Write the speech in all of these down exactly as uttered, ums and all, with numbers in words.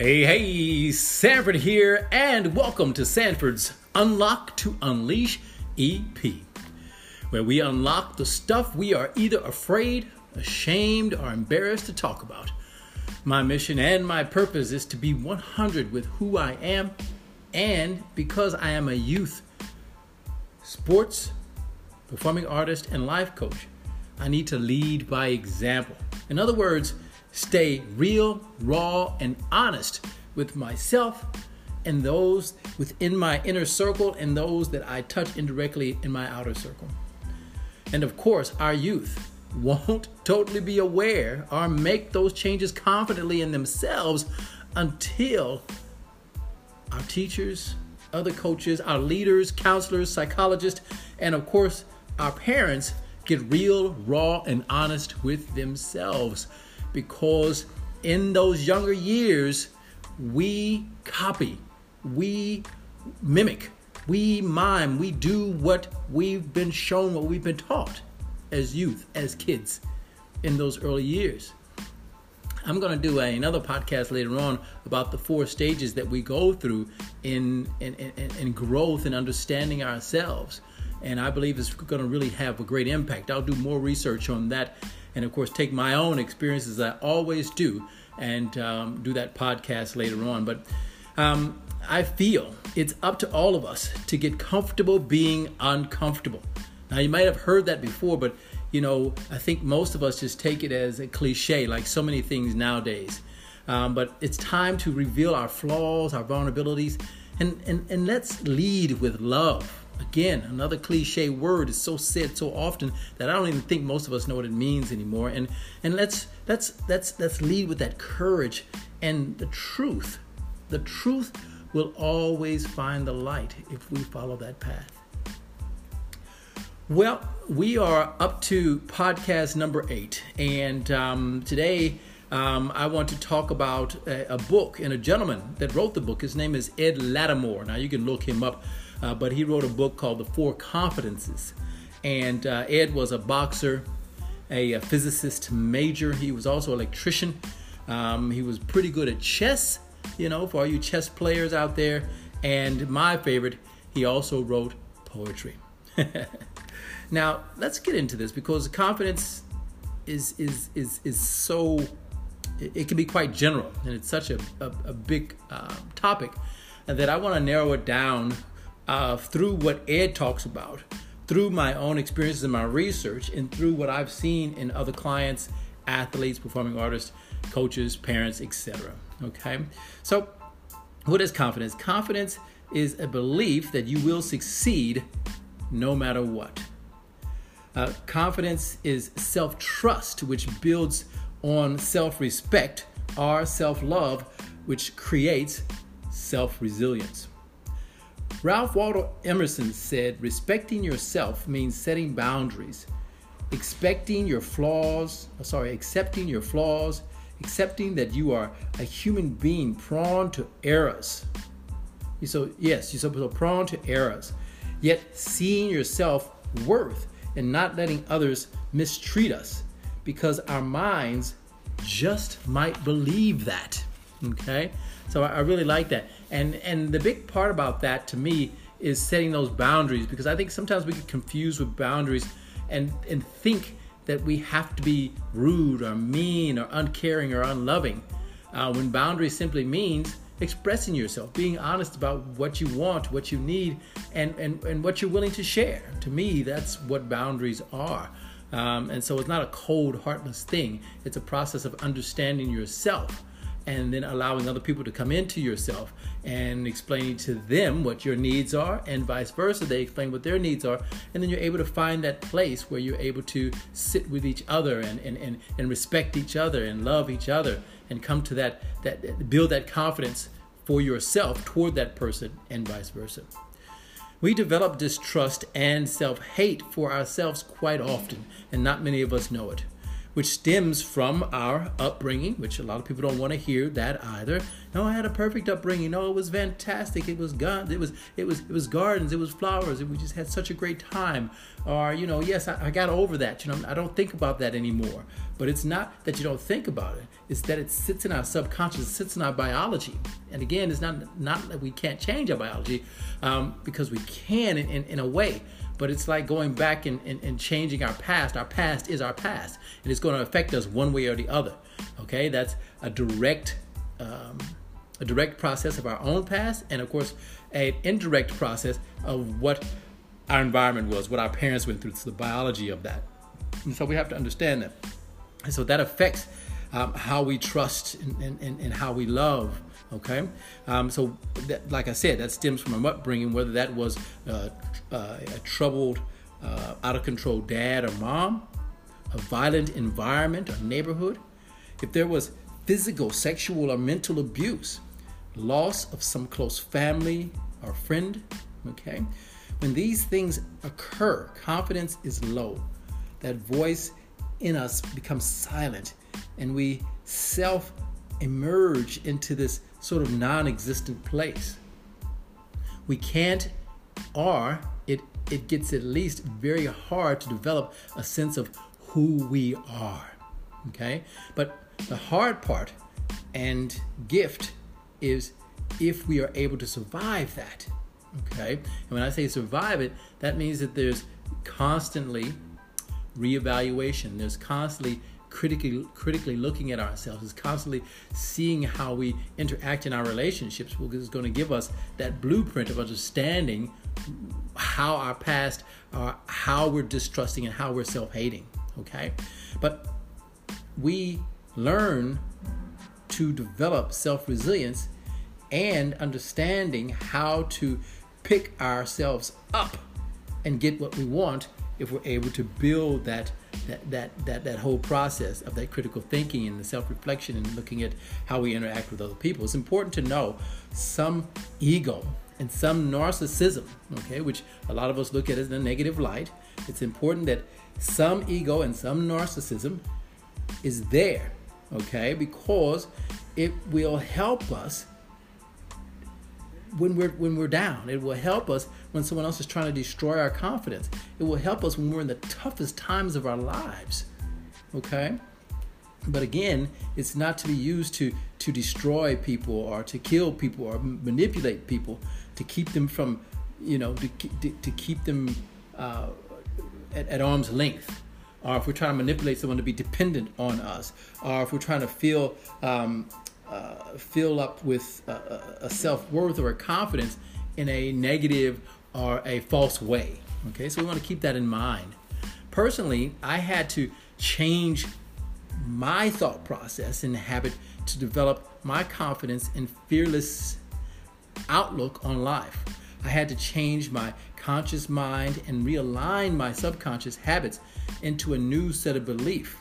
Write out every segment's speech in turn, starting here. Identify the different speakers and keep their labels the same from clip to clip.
Speaker 1: Hey, hey, Sanford here, and welcome to Sanford's Unlock to Unleash E P, where we unlock the stuff we are either afraid, ashamed, or embarrassed to talk about. My mission and my purpose is to be one hundred with who I am, and because I am a youth sports, performing artist, and life coach, I need to lead by example. In other words, stay real, raw, and honest with myself and those within my inner circle and those that I touch indirectly in my outer circle. And of course, our youth won't totally be aware or make those changes confidently in themselves until our teachers, other coaches, our leaders, counselors, psychologists, and of course, our parents get real, raw, and honest with themselves. Because in those younger years, we copy, we mimic, we mime, we do what we've been shown, what we've been taught as youth, as kids in those early years. I'm going to do a, another podcast later on about the four stages that we go through in, in, in, in growth and understanding ourselves. And I believe it's going to really have a great impact. I'll do more research on that. And of course, take my own experiences, as I always do, and um, do that podcast later on. But um, I feel it's up to all of us to get comfortable being uncomfortable. Now, you might have heard that before, but, you know, I think most of us just take it as a cliche, like so many things nowadays. Um, but it's time to reveal our flaws, our vulnerabilities, and, and, and let's lead with love. Again, another cliche word is so said so often that I don't even think most of us know what it means anymore. And and let's let's let's let's lead with that courage and the truth. The truth will always find the light if we follow that path. Well, we are up to podcast number eight, and um, today um, I want to talk about a, a book and a gentleman that wrote the book. His name is Ed Latimore. Now you can look him up. Uh, but he wrote a book called The Four Confidences. And uh, Ed was a boxer, a, a physicist major. He was also an electrician. Um, he was pretty good at chess, you know, for all you chess players out there. And my favorite, he also wrote poetry. Now, let's get into this because confidence is is is is so, it, it can be quite general. And it's such a, a, a big uh, topic that I want to narrow it down Uh, through what Ed talks about, through my own experiences and my research, and through what I've seen in other clients, athletes, performing artists, coaches, parents, et cetera. Okay, so what is confidence? Confidence is a belief that you will succeed no matter what. Uh, confidence is self-trust, which builds on self-respect, or self-love, which creates self-resilience. Ralph Waldo Emerson said, respecting yourself means setting boundaries, expecting your flaws, sorry, accepting your flaws, accepting that you are a human being prone to errors. So yes, you're so prone to errors, yet seeing your self-worth and not letting others mistreat us because our minds just might believe that. Okay, so I really like that. And and the big part about that to me is setting those boundaries, because I think sometimes we get confused with boundaries and, and think that we have to be rude or mean or uncaring or unloving. Uh, when boundaries simply means expressing yourself, being honest about what you want, what you need, and, and, and what you're willing to share. To me, that's what boundaries are. Um, and so it's not a cold, heartless thing. It's a process of understanding yourself and then allowing other people to come into yourself and explaining to them what your needs are, and vice versa. They explain what their needs are, and then you're able to find that place where you're able to sit with each other and and, and, and respect each other and love each other and come to that, that build that confidence for yourself toward that person and vice versa. We develop distrust and self-hate for ourselves quite often, and not many of us know it. which stems from our upbringing, which a lot of people don't want to hear that either. No, I had a perfect upbringing. No, it was fantastic. It was guns. It was it was it was gardens. It was flowers. And we just had such a great time. Or you know, yes, I, I got over that. You know, I don't think about that anymore. But it's not that you don't think about it. It's that it sits in our subconscious. It sits in our biology. And again, it's not not that we can't change our biology, um, because we can in, in, in a way. But it's like going back and, and, and changing our past. Our past is our past. And it's going to affect us one way or the other. Okay, that's a direct um, a direct process of our own past. And of course, an indirect process of what our environment was, what our parents went through. It's the biology of that. And so we have to understand that. And so that affects um, how we trust and, and, and how we love. Okay, um, so that, like I said, that stems from our upbringing, whether that was uh, uh, a troubled, uh, out of control dad or mom, a violent environment or neighborhood, if there was physical, sexual, or mental abuse, loss of some close family or friend. Okay, when these things occur, confidence is low. That voice in us becomes silent, and we self emerge into this sort of non-existent place. We can't, or it it gets at least very hard to develop a sense of who we are. Okay? But the hard part and gift is if we are able to survive that. Okay? And when I say survive it, that means that there's constantly reevaluation. There's constantly critically critically looking at ourselves. It's constantly seeing how we interact in our relationships, because it's going to give us that blueprint of understanding how our past, uh, how we're distrusting and how we're self-hating. Okay, but we learn to develop self-resilience and understanding how to pick ourselves up and get what we want if we're able to build that that that that that whole process of that critical thinking and the self-reflection and looking at how we interact with other people. It's important to know some ego and some narcissism, okay, which a lot of us look at as in a negative light. It's important that some ego and some narcissism is there, okay, because it will help us when we're when we're down. It will help us when someone else is trying to destroy our confidence. It will help us when we're in the toughest times of our lives. Okay? But again, it's not to be used to to destroy people or to kill people or manipulate people to keep them from, you know, to, to, to keep them uh, at, at arm's length. Or if we're trying to manipulate someone to be dependent on us, or if we're trying to feel um, uh, fill up with a, a self-worth or a confidence in a negative or a false way. Okay, so we want to keep that in mind. Personally, I had to change my thought process and habit to develop my confidence and fearless outlook on life. I had to change my conscious mind and realign my subconscious habits into a new set of belief.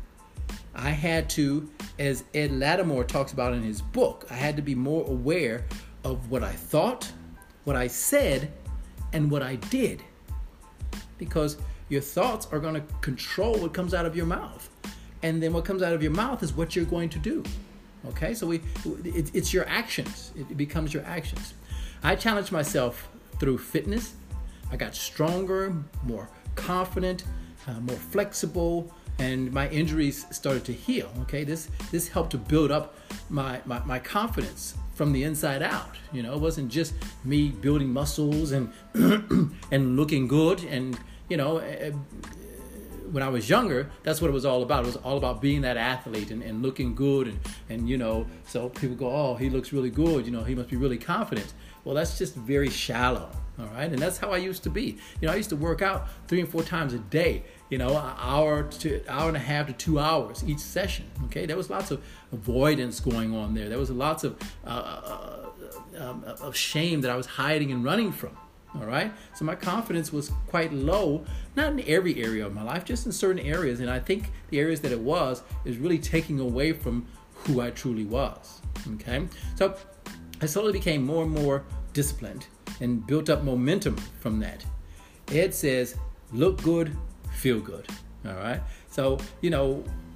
Speaker 1: I had to, as Ed Lattimore talks about in his book, I had to be more aware of what I thought, what I said, and what I did. Because your thoughts are going to control what comes out of your mouth. And then what comes out of your mouth is what you're going to do. Okay, so we it, it's your actions. It becomes your actions. I challenged myself through fitness. I got stronger, more confident, uh, more flexible, and my injuries started to heal. Okay, this this helped to build up my, my, my confidence from the inside out. You know, it wasn't just me building muscles and and looking good. And you know, uh, when I was younger, that's what it was all about. It was all about being that athlete and, and looking good. And, and, you know, so people go, oh, he looks really good. You know, he must be really confident. Well, that's just very shallow. All right. And that's how I used to be. You know, I used to work out three and four times a day, you know, an hour to hour and a half to two hours each session. Okay. There was lots of avoidance going on there. There was lots of, uh, uh, um, of shame that I was hiding and running from. All right. So my confidence was quite low, not in every area of my life, just in certain areas. And I think the areas that it was is really taking away from who I truly was. Okay. So I slowly became more and more disciplined and built up momentum from that. Ed says, look good, feel good. All right. So, you know,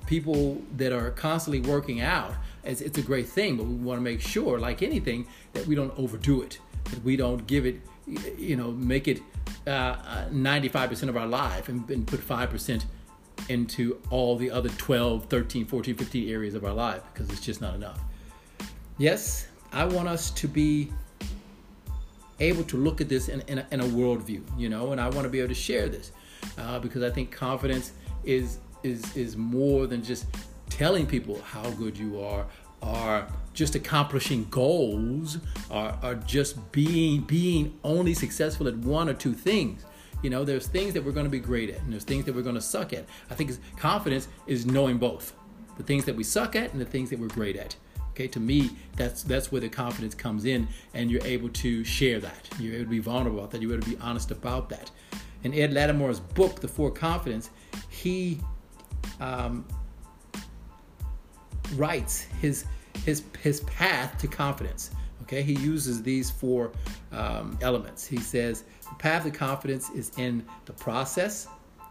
Speaker 1: people that are constantly working out, it's, it's a great thing, but we want to make sure, like anything, that we don't overdo it, that we don't give it, you know, make it uh, ninety-five percent of our life and, and put five percent into all the other twelve, thirteen, fourteen, fifteen areas of our life, because it's just not enough. Yes, I want us to be able to look at this in, in, a, in a worldview, you know, and I want to be able to share this uh, because I think confidence is is is more than just telling people how good you are, or just accomplishing goals, or, or just being being only successful at one or two things. You know, there's things that we're going to be great at, and there's things that we're going to suck at. I think confidence is knowing both, the things that we suck at and the things that we're great at. Okay, to me, that's that's where the confidence comes in, and you're able to share that. You're able to be vulnerable about that. You're able to be honest about that. In Ed Lattimore's book, The Four Confidence, he um, writes his his his path to confidence. Okay, he uses these four um, elements. He says the path to confidence is in the process,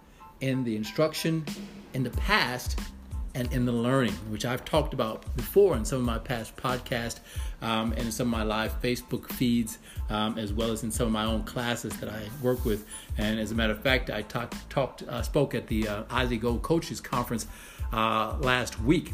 Speaker 1: in the instruction, in the past, and in the learning, which I've talked about before in some of my past podcasts um, and in some of my live Facebook feeds, um, as well as in some of my own classes that I work with. And as a matter of fact, I talk, talked, uh, spoke at the uh, Isaac Gold Coaches Conference uh, last week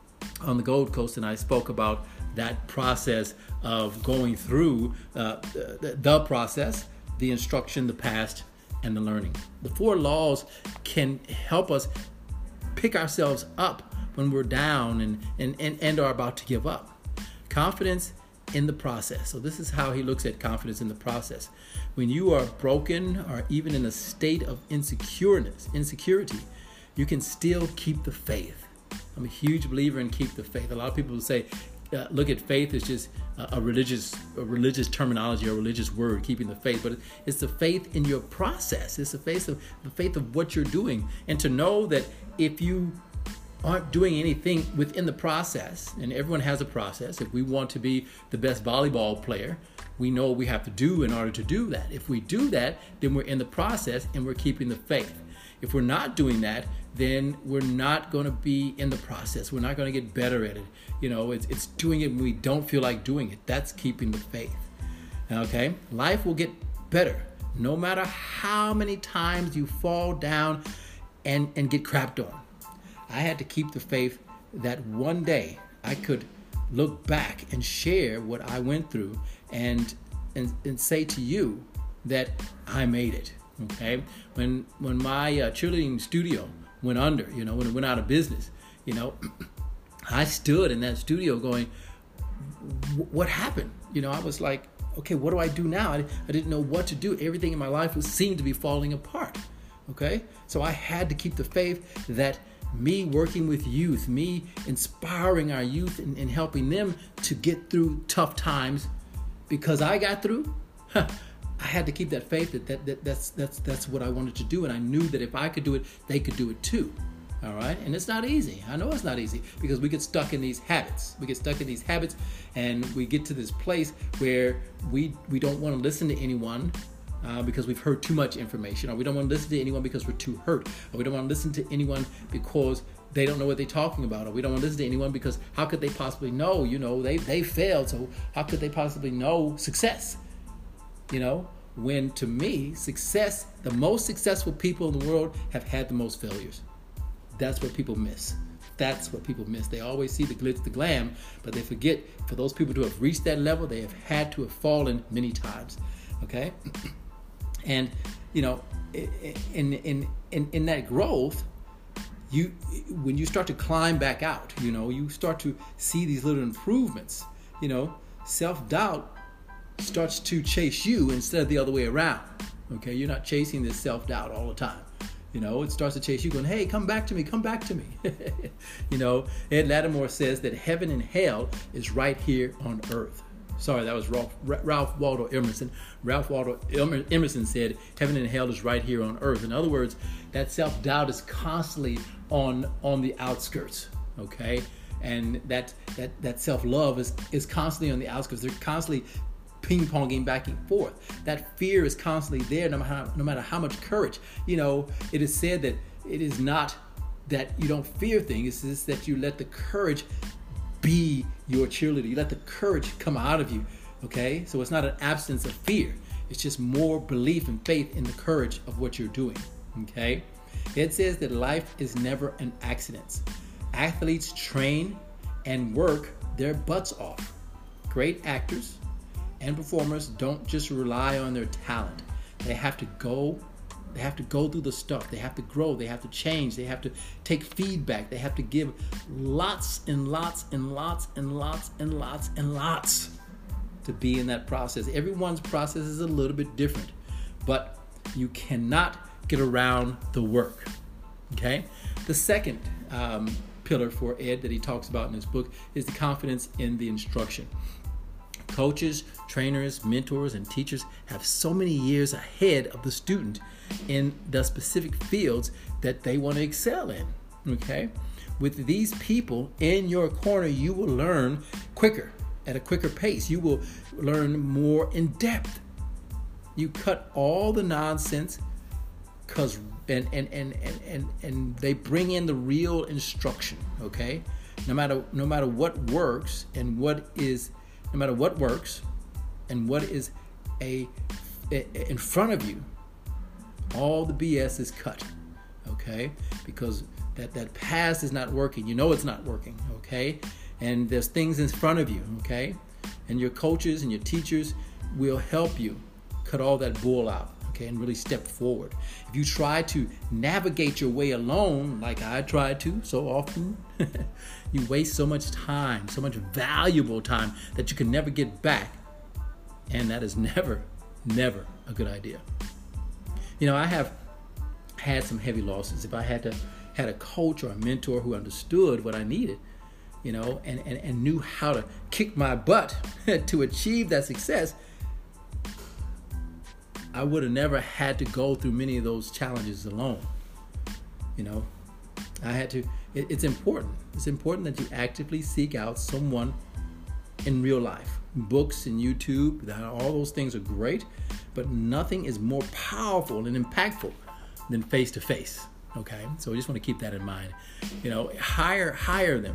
Speaker 1: on the Gold Coast, and I spoke about that process of going through uh, the, the process, the instruction, the past, and the learning. The four laws can help us pick ourselves up when we're down and, and, and, and are about to give up. Confidence in the process. So this is how he looks at confidence in the process. When you are broken or even in a state of insecureness, insecurity, you can still keep the faith. I'm a huge believer in keep the faith. A lot of people will say, uh, look at faith as just a, a religious a religious terminology or a religious word, keeping the faith. But it's the faith in your process. It's the faith of the faith of what you're doing. And to know that if you aren't doing anything within the process, and everyone has a process, if we want to be the best volleyball player, we know what we have to do in order to do that. If we do that, then we're in the process and we're keeping the faith. If we're not doing that, then we're not going to be in the process. We're not going to get better at it. You know, it's, it's doing it when we don't feel like doing it. That's keeping the faith. Okay? Life will get better no matter how many times you fall down and, and get crapped on. I had to keep the faith that one day I could look back and share what I went through and and, and say to you that I made it. Okay, when when my uh, cheerleading studio went under, you know, when it went out of business, you know, I stood in that studio going, what happened? You know, I was like, okay, what do I do now? I, I didn't know what to do. Everything in my life was seemed to be falling apart. Okay, so I had to keep the faith that me working with youth, me inspiring our youth and, and helping them to get through tough times, because I got through. Huh, I had to keep that faith that, that, that that's that's that's what I wanted to do, and I knew that if I could do it, they could do it too. All right, and it's not easy. I know it's not easy because we get stuck in these habits. We get stuck in these habits, and we get to this place where we we don't want to listen to anyone. Uh, because we've heard too much information, or we don't want to listen to anyone because we're too hurt, or we don't want to listen to anyone because they don't know what they're talking about, or we don't want to listen to anyone because how could they possibly know? You know, they they failed, so how could they possibly know success? You know, when to me, success, the most successful people in the world have had the most failures. That's what people miss. That's what people miss. They always see the glitz, the glam, but they forget for those people to have reached that level, they have had to have fallen many times. Okay? And, you know, in in in in that growth, you when you start to climb back out, you know, you start to see these little improvements. You know, self-doubt starts to chase you instead of the other way around. Okay, you're not chasing this self-doubt all the time. You know, it starts to chase you, going, "Hey, come back to me, come back to me." You know, Ed Lattimore says that heaven and hell is right here on earth. Sorry, that was Ralph, Ralph Waldo Emerson. Ralph Waldo Emerson said, heaven and hell is right here on earth. In other words, that self-doubt is constantly on on the outskirts, okay? And that that, that self-love is, is constantly on the outskirts. They're constantly ping-ponging back and forth. That fear is constantly there no matter, no matter how much courage. You know, it is said that it is not that you don't fear things. It's that you let the courage be your cheerleader. You let the courage come out of you, okay? So it's not an absence of fear. It's just more belief and faith in the courage of what you're doing, okay? It says that life is never an accident. Athletes train and work their butts off. Great actors and performers don't just rely on their talent. They have to go They have to go through the stuff. They have to grow. They have to change. They have to take feedback. They have to give lots and lots and lots and lots and lots and lots to be in that process. Everyone's process is a little bit different, but you cannot get around the work, okay? The second um, pillar for Ed that he talks about in his book is the confidence in the instruction. Coaches, trainers, mentors, and teachers have so many years ahead of the student in the specific fields that they want to excel in, okay? With these people in your corner, you will learn quicker, at a quicker pace. You will learn more in depth. You cut all the nonsense because and and, and, and, and and they bring in the real instruction, okay? No matter no matter what works and what is No matter what works and what is a, a in front of you, all the B S is cut, okay? Because that, that past is not working. You know it's not working, okay? And there's things in front of you, okay? And your coaches and your teachers will help you cut all that bull out, okay, and really step forward. If you try to navigate your way alone, like I try to so often, you waste so much time, so much valuable time that you can never get back. And that is never, never a good idea. You know, I have had some heavy losses. If I had to had a coach or a mentor who understood what I needed, you know, and, and, and knew how to kick my butt to achieve that success, I would have never had to go through many of those challenges alone. You know, I had to, it, it's important. It's important that you actively seek out someone in real life. Books and YouTube, all those things are great, but nothing is more powerful and impactful than face-to-face, okay? So I just want to keep that in mind. You know, hire hire them,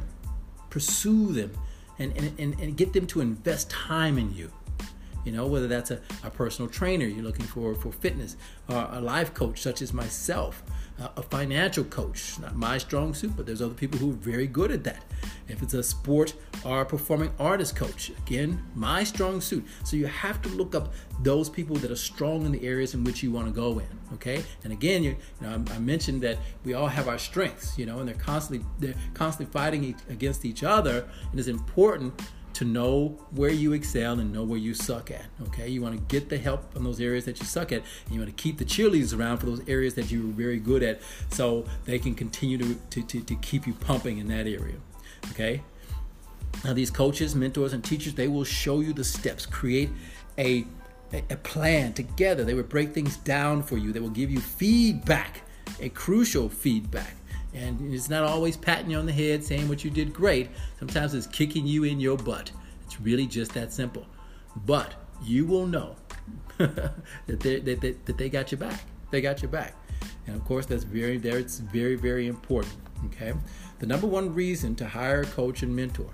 Speaker 1: pursue them, and, and, and, and get them to invest time in you. You know, whether that's a, a personal trainer you're looking for for fitness, or a life coach such as myself, uh, a financial coach, not my strong suit, but there's other people who are very good at that. If it's a sport or a performing artist coach, again, my strong suit. So you have to look up those people that are strong in the areas in which you want to go in, okay? And again, you, you know, I, I mentioned that we all have our strengths, you know, and they're constantly they're constantly fighting e- against each other, and it's important to know where you excel and know where you suck at, okay? You want to get the help in those areas that you suck at, and you want to keep the cheerleaders around for those areas that you're very good at, so they can continue to, to, to, to keep you pumping in that area, okay? Now, these coaches, mentors, and teachers, they will show you the steps, create a, a, a plan together. They will break things down for you. They will give you feedback, a crucial feedback. And it's not always patting you on the head saying what you did great. Sometimes it's kicking you in your butt. It's really just that simple. But you will know that, they, that, they, that they got your back. They got your back. And of course, that's very, there. It's very, very important. Okay. The number one reason to hire a coach and mentor,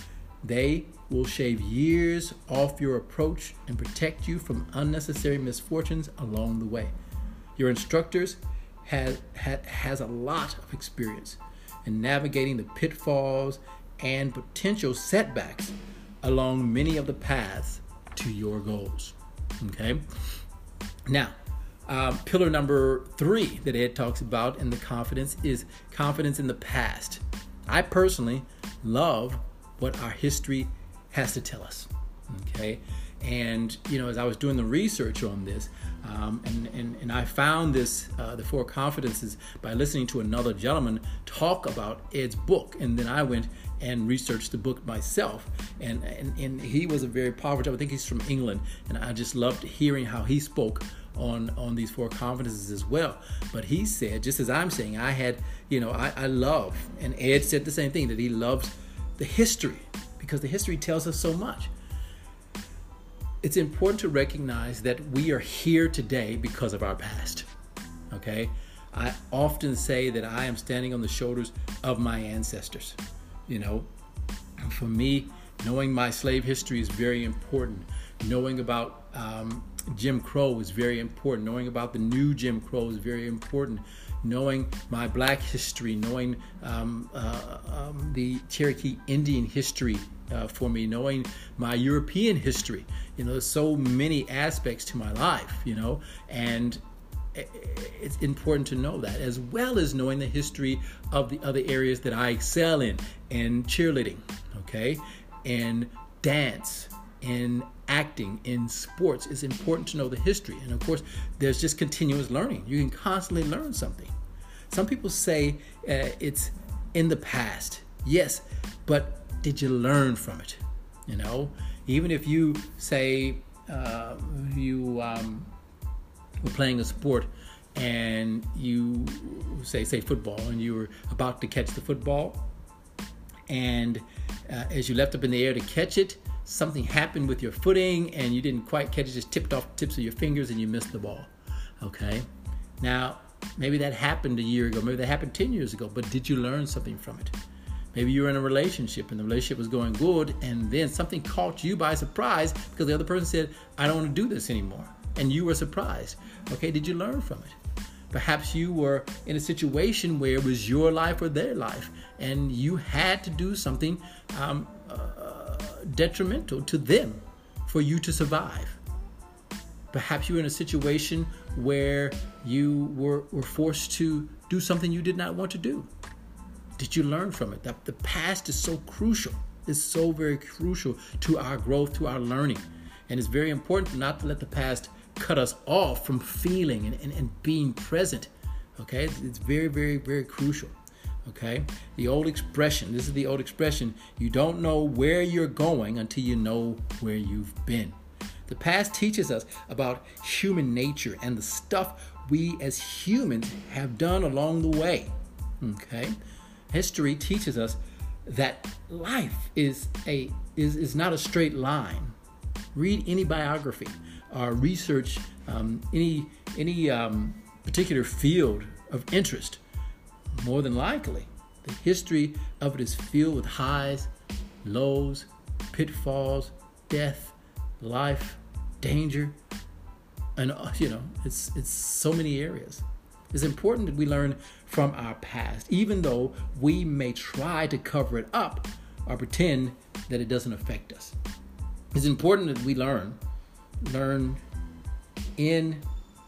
Speaker 1: they will shave years off your approach and protect you from unnecessary misfortunes along the way. Your instructors Has, has a lot of experience in navigating the pitfalls and potential setbacks along many of the paths to your goals. Okay. Now, um, pillar number three that Ed talks about in the confidence is confidence in the past. I personally love what our history has to tell us. Okay. And, you know, as I was doing the research on this, um, and, and, and I found this, uh, the Four Confidences, by listening to another gentleman talk about Ed's book. And then I went and researched the book myself. And, and, and he was a very powerful gentleman. I think he's from England. And I just loved hearing how he spoke on, on these Four Confidences as well. But he said, just as I'm saying, I had, you know, I, I love, and Ed said the same thing, that he loves the history because the history tells us so much. It's important to recognize that we are here today because of our past, okay? I often say that I am standing on the shoulders of my ancestors. You know, for me, knowing my slave history is very important. Knowing about um, Jim Crow is very important. Knowing about the new Jim Crow is very important. Knowing my black history, knowing um, uh, um, the Cherokee Indian history uh, for me, knowing my European history. You know, there's so many aspects to my life, you know, and it's important to know that, as well as knowing the history of the other areas that I excel in, in cheerleading, okay, in dance, in acting, in sports. It's important to know the history. And of course, there's just continuous learning. You can constantly learn something. Some people say uh, it's in the past. Yes, but did you learn from it? You know, even if you say uh, you um, were playing a sport and you say, say football, and you were about to catch the football, and uh, as you left up in the air to catch it, something happened with your footing and you didn't quite catch it, just tipped off the tips of your fingers and you missed the ball. Okay. Now, maybe that happened a year ago. Maybe that happened ten years ago, but did you learn something from it? Maybe you were in a relationship and the relationship was going good, and then something caught you by surprise because the other person said, I don't want to do this anymore. And you were surprised. Okay. Did you learn from it? Perhaps you were in a situation where it was your life or their life, and you had to do something um, uh, detrimental to them for you to survive. Perhaps you were in a situation where you were, were forced to do something you did not want to do. Did you learn from it? The, the past is so crucial. It's so very crucial to our growth, to our learning. And it's very important not to let the past cut us off from feeling and, and, and being present. Okay, it's, it's very, very, very crucial. Okay, the old expression, this is the old expression, you don't know where you're going until you know where you've been. The past teaches us about human nature and the stuff we as humans have done along the way. Okay, history teaches us that life is a is, is not a straight line. Read any biography or research um, any any um, particular field of interest. More than likely, the history of it is filled with highs, lows, pitfalls, death, life, danger, and you know, it's it's so many areas. It's important that we learn from our past, even though we may try to cover it up or pretend that it doesn't affect us. It's important that we learn, learn in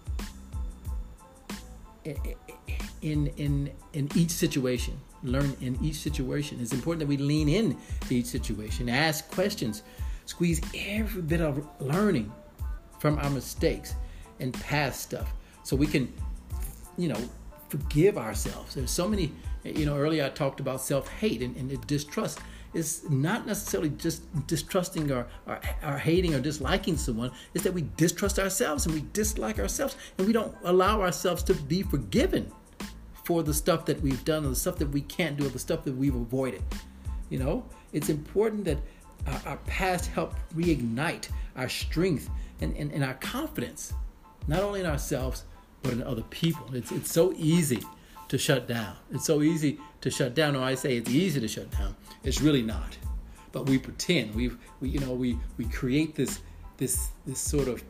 Speaker 1: in in in each situation. Learn in each situation. It's important that we lean in to each situation, ask questions, squeeze every bit of learning from our mistakes and past stuff, so we can, you know, forgive ourselves. There's so many, you know, earlier I talked about self-hate and, and distrust. It's not necessarily just distrusting or, or, or hating or disliking someone. It's that we distrust ourselves and we dislike ourselves, and we don't allow ourselves to be forgiven for the stuff that we've done and the stuff that we can't do, or the stuff that we've avoided. You know, it's important that our, our past help reignite our strength and, and, and our confidence, not only in ourselves, but in other people. It's it's so easy to shut down. It's so easy to shut down. Or I say it's easy to shut down. It's really not. But we pretend. We we you know we we create this this this sort of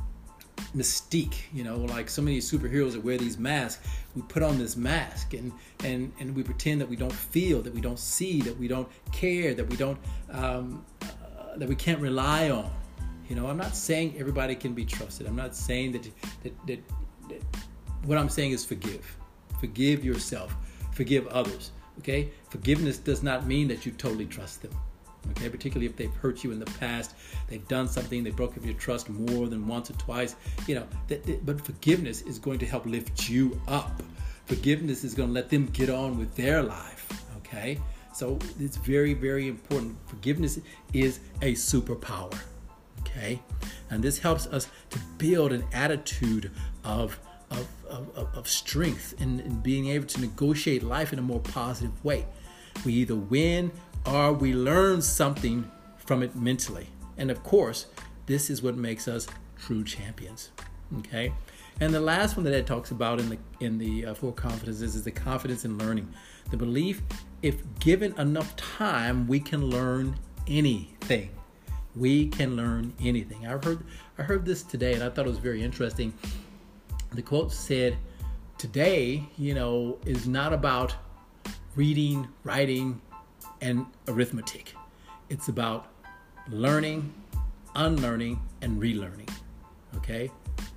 Speaker 1: mystique. You know, like so many superheroes that wear these masks. We put on this mask and and and we pretend that we don't feel, that we don't see, that we don't care, that we don't um, uh, that we can't rely on. You know, I'm not saying everybody can be trusted. I'm not saying that that that. that what I'm saying is forgive. Forgive yourself. Forgive others. Okay? Forgiveness does not mean that you totally trust them. Okay? Particularly if they've hurt you in the past, they've done something, they broke up your trust more than once or twice. You know, that, that, but forgiveness is going to help lift you up. Forgiveness is going to let them get on with their life. Okay? So it's very, very important. Forgiveness is a superpower. Okay? And this helps us to build an attitude of Of, of, of strength and, and being able to negotiate life in a more positive way. We either win or we learn something from it mentally. And of course, this is what makes us true champions. Okay? And the last one that Ed talks about in the in the uh, four confidences is the confidence in learning. The belief, if given enough time, we can learn anything. We can learn anything. I heard I heard this today, and I thought it was very interesting. The quote said, "Today, you know, is not about reading, writing, and arithmetic. It's about learning, unlearning, and relearning." Okay?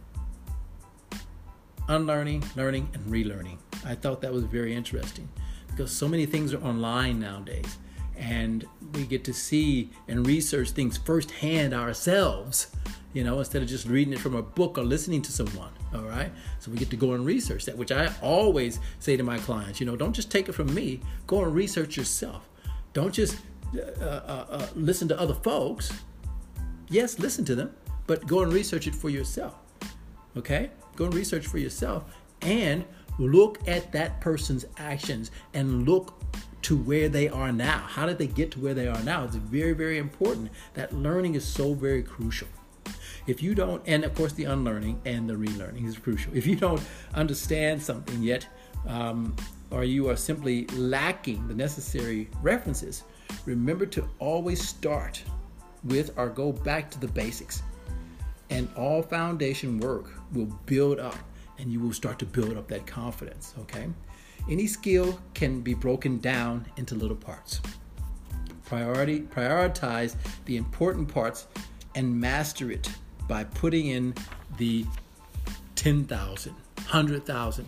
Speaker 1: Unlearning, learning, and relearning. I thought that was very interesting because so many things are online nowadays, and we get to see and research things firsthand ourselves, you know, instead of just reading it from a book or listening to someone. All right. So we get to go and research that, which I always say to my clients, you know, don't just take it from me. Go and research yourself. Don't just uh, uh, uh, listen to other folks. Yes, listen to them, but go and research it for yourself. Okay. Go and research for yourself and look at that person's actions and look to where they are now. How did they get to where they are now? It's very, very important. That learning is so very crucial. If you don't, and of course the unlearning and the relearning is crucial. If you don't understand something yet, um, or you are simply lacking the necessary references, remember to always start with or go back to the basics. And all foundation work will build up, and you will start to build up that confidence, okay? Any skill can be broken down into little parts. Priority, prioritize the important parts and master it by putting in the ten thousand, one hundred thousand,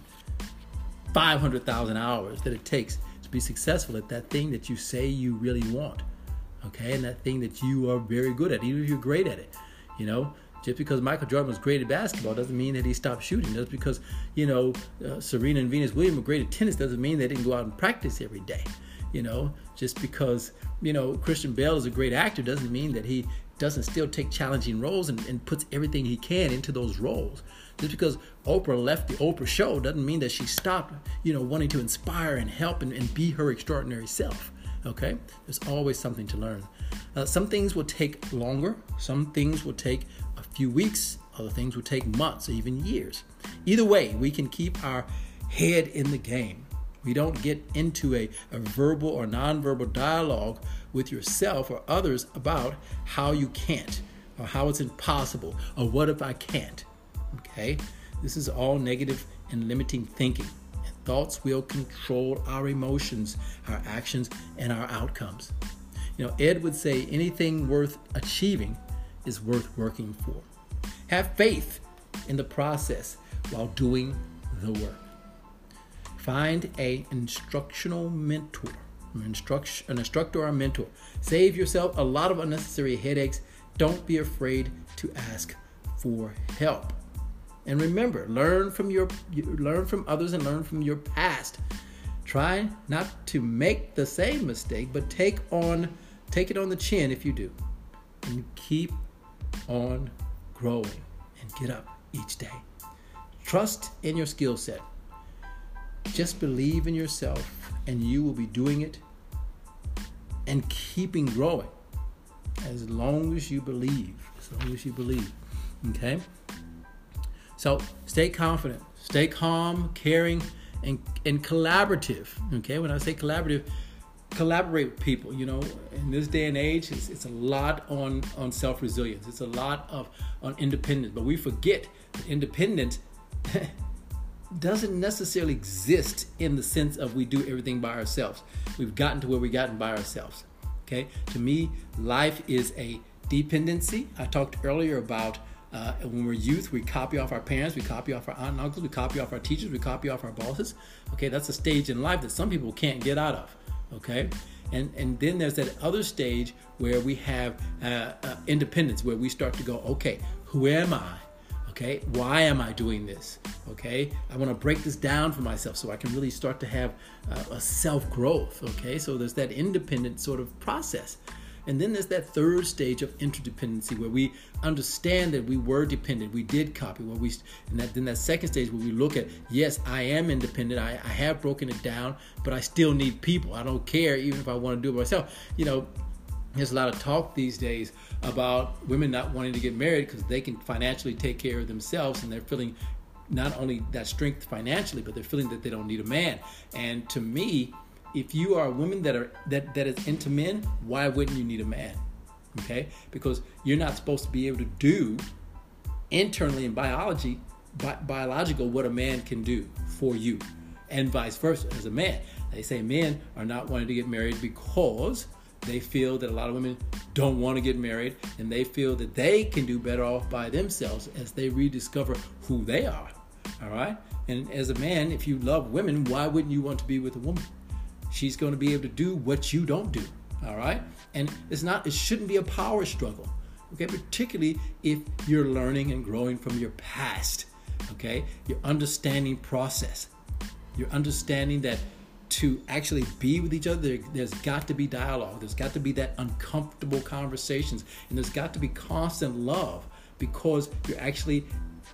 Speaker 1: five hundred thousand hours that it takes to be successful at that thing that you say you really want, okay? And that thing that you are very good at, even if you're great at it, you know? Just because Michael Jordan was great at basketball doesn't mean that he stopped shooting. Just because, you know, uh, Serena and Venus Williams were great at tennis doesn't mean they didn't go out and practice every day. You know, just because, you know, Christian Bale is a great actor doesn't mean that he doesn't still take challenging roles and, and puts everything he can into those roles. Just because Oprah left the Oprah show doesn't mean that she stopped, you know, wanting to inspire and help and, and be her extraordinary self. Okay? There's always something to learn. Uh, some things will take longer. Some things will take a few weeks. Other things will take months or even years. Either way, we can keep our head in the game. We don't get into a, a verbal or nonverbal dialogue with yourself or others about how you can't or how it's impossible or what if I can't. Okay? This is all negative and limiting thinking. And thoughts will control our emotions, our actions, and our outcomes. You know, Ed would say anything worth achieving is worth working for. Have faith in the process while doing the work. Find an instructional mentor, an instruct- an instructor or a mentor. Save yourself a lot of unnecessary headaches. Don't be afraid to ask for help. And remember, learn from your learn from others and learn from your past. Try not to make the same mistake, but take on take it on the chin if you do. And keep on growing and get up each day. Trust in your skill set. Just believe in yourself and you will be doing it and keeping growing as long as you believe. As long as you believe. Okay? So stay confident, stay calm, caring, and, and collaborative. Okay? When I say collaborative, collaborate with people. You know, in this day and age, it's, it's a lot on, on self-resilience. It's a lot of on independence. But we forget that independence doesn't necessarily exist in the sense of we do everything by ourselves. We've gotten to where we gotten by ourselves. Okay? To me, life is a dependency. I talked earlier about uh, when we're youth, we copy off our parents, we copy off our aunt and uncles, we copy off our teachers, we copy off our bosses. Okay, that's a stage in life that some people can't get out of. Okay, and and then there's that other stage where we have uh, uh, independence, where we start to go, okay, who am I? Okay, why am I doing this? Okay, I want to break this down for myself so I can really start to have uh, a self-growth. Okay, so there's that independent sort of process. And then there's that third stage of interdependency where we understand that we were dependent, we did copy, where we, and that, then that second stage where we look at, yes, I am independent, I, I have broken it down, but I still need people. I don't care even if I want to do it myself. You know, there's a lot of talk these days about women not wanting to get married because they can financially take care of themselves and they're feeling not only that strength financially, but they're feeling that they don't need a man. And to me, if you are a woman that are that, that is into men, why wouldn't you need a man? Okay? Because you're not supposed to be able to do internally in biology, bi- biological what a man can do for you, and vice versa as a man. They say men are not wanting to get married because they feel that a lot of women don't want to get married, and they feel that they can do better off by themselves as they rediscover who they are. All right? And as a man, if you love women, why wouldn't you want to be with a woman? She's going to be able to do what you don't do. All right? And it's not, it shouldn't be a power struggle. Okay? Particularly if you're learning and growing from your past. Okay? Your understanding process. You're understanding that to actually be with each other, there, there's got to be dialogue. There's got to be that uncomfortable conversations. And there's got to be constant love, because you're actually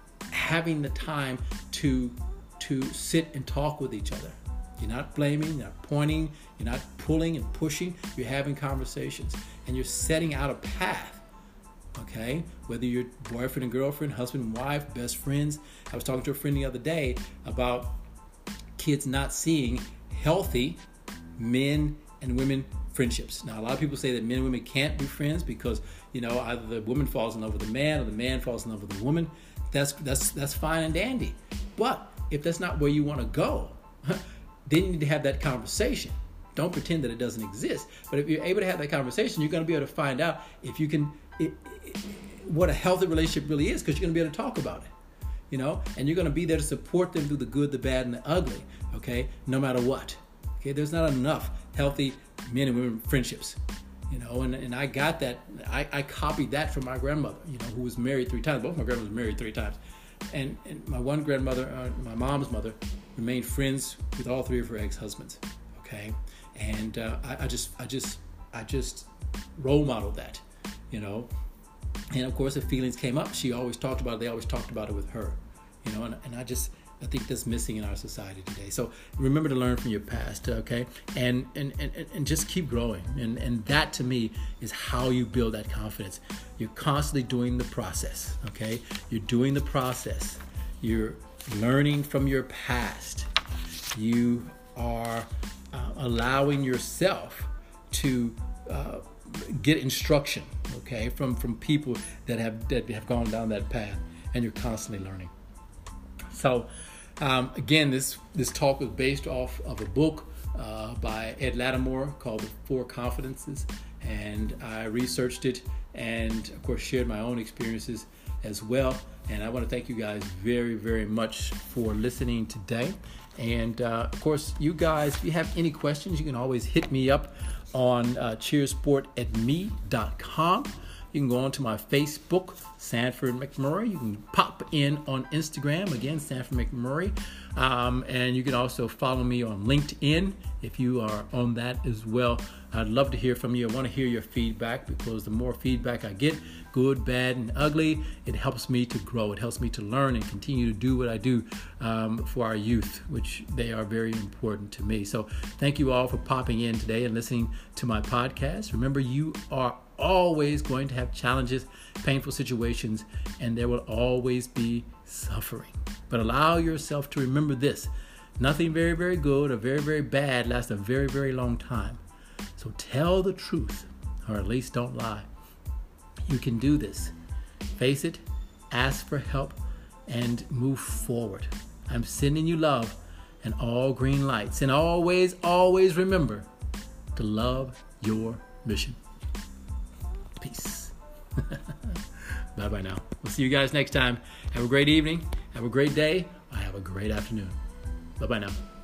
Speaker 1: having the time to, to sit and talk with each other. You're not blaming, you're not pointing, you're not pulling and pushing. You're having conversations. And you're setting out a path. Okay? Whether you're boyfriend and girlfriend, husband and wife, best friends. I was talking to a friend the other day about kids not seeing healthy men and women friendships. Now, a lot of people say that men and women can't be friends because, you know, either the woman falls in love with the man or the man falls in love with the woman. That's that's that's fine and dandy. But if that's not where you want to go, then you need to have that conversation. Don't pretend that it doesn't exist. But if you're able to have that conversation, you're going to be able to find out if you can, it, it, what a healthy relationship really is, because you're going to be able to talk about it. You know, and you're going to be there to support them through the good, the bad, and the ugly, okay, no matter what. Okay, there's not enough healthy men and women friendships, you know, and, and I got that, I, I copied that from my grandmother, you know, who was married three times. Both my grandmothers were married three times. And, and my one grandmother, uh, my mom's mother, remained friends with all three of her ex-husbands, okay? And uh, I, I just, I just, I just role modeled that, you know. And of course, if feelings came up, she always talked about it. They always talked about it with her, you know. And, and I just, I think that's missing in our society today. So remember to learn from your past, okay? And and and, and just keep growing. And and that to me is how you build that confidence. You're constantly doing the process, okay? You're doing the process. You're learning from your past. You are uh, allowing yourself to uh, get instruction, okay, from from people that have that have gone down that path, and you're constantly learning. So um, again, this this talk was based off of a book uh, by Ed Lattimore called The Four Confidences, and I researched it and of course shared my own experiences as well. And I want to thank you guys very, very much for listening today. And uh, of course, you guys, if you have any questions, you can always hit me up on uh, cheersport at me dot com. You can go on to my Facebook, Sanford McMurray. You can pop in on Instagram, again, Sanford McMurray. Um, and you can also follow me on LinkedIn if you are on that as well. I'd love to hear from you. I want to hear your feedback, because the more feedback I get, good, bad, and ugly, it helps me to grow. It helps me to learn and continue to do what I do um, for our youth, which they are very important to me. So thank you all for popping in today and listening to my podcast. Remember, you are always going to have challenges, painful situations, and there will always be suffering. But allow yourself to remember this: nothing very, very good or very, very bad lasts a very, very long time. So tell the truth, or at least don't lie. You can do this. Face it, ask for help, and move forward. I'm sending you love and all green lights. And always, always remember to love your mission. Peace. Bye-bye now. We'll see you guys next time. Have a great evening. Have a great day. Have a great afternoon. Bye-bye now.